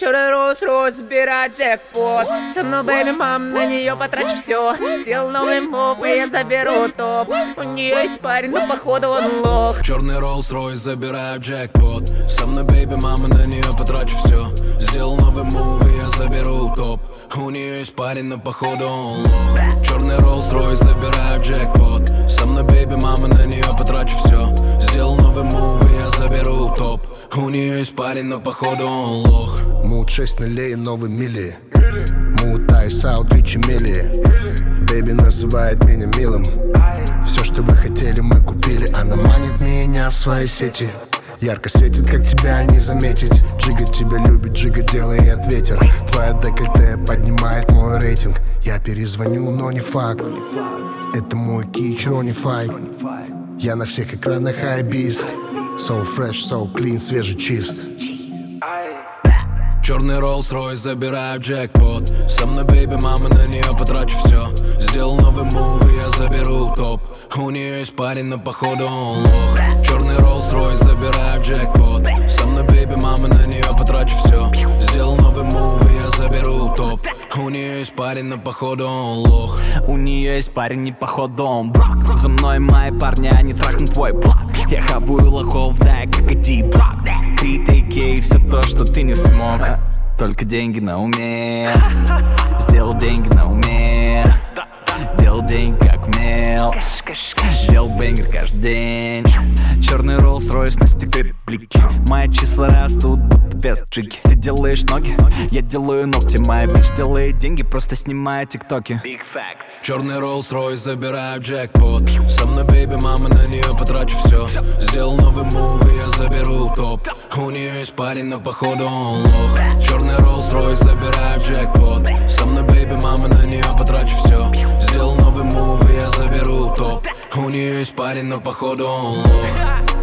Черный Rolls-Royce, забирай джекпот. Со мной, бэйби, мам, на нее потрачу все. Сделал новый моп, и я заберу топ. У нее есть парень, но походу он лох. Черный Rolls-Royce, забираю джекпот. Со мной, бэйби, мама, на нее потрачу все. Сделал новый мув, и я заберу топ. У нее есть парень, но походу он лох. Черный Rolls-Royce, забираю джекпот. Со мной, бэйби, мама, на нее потрачу все. Сделал новый мув, и я заберу топ. У нее есть парень, но походу он лох. Мут 6 нулей, новый мили. Мут айс аут, ричи мили. Бэйби называет меня милым. Все, что вы хотели, мы купили. Она манит меня в свои сети. Ярко светит, как тебя не заметить. Джига тебя любит, Джига делает ветер. Твоя декольте поднимает мой рейтинг. Я перезвоню, но не факт. Это мой кич, Ронифай. Я на всех экранах хайбист. So fresh, so clean, свежий чист. Черный Rolls-Royce, забираю джекпот. Со мной, бэйби, мама, на нее потрачу все. Сделал новый мув, и я заберу топ. У нее есть парень, но походу он лох. Черный Rolls-Royce, забираю джекпот. Со мной, бэйби, мама, на нее потрачу все. Сделал новый мув, и я заберу топ. У нее есть парень, но походу он лох. У нее есть парень, и походу он брак. За мной мои парни, они трахнут твой блок. Я хаваю лохов, да, как иди брак. Критики и все то, что ты не смог. Только деньги на уме. Сделал деньги на уме. Делал деньги как умел. Делал бэнгер каждый день. Черный Rolls-Royce на стекле блики. Мои числа растут, будто без джиги. Ты делаешь ноги, я делаю ногти. Моя бич делает деньги, просто снимая тиктоки. Big facts. Черный Rolls-Royce, забираю джекпот. Со мной, бэйби, мама, на нее потрачу все. Сделал новый мув, и я заберу топ. У нее есть парень, но походу он лох. Черный Rolls-Royce, забираю джекпот. Со мной, бэйби, мама, на нее потрачу все. Сделал новый мув, и я заберу топ. У нее есть парень, но походу он лох.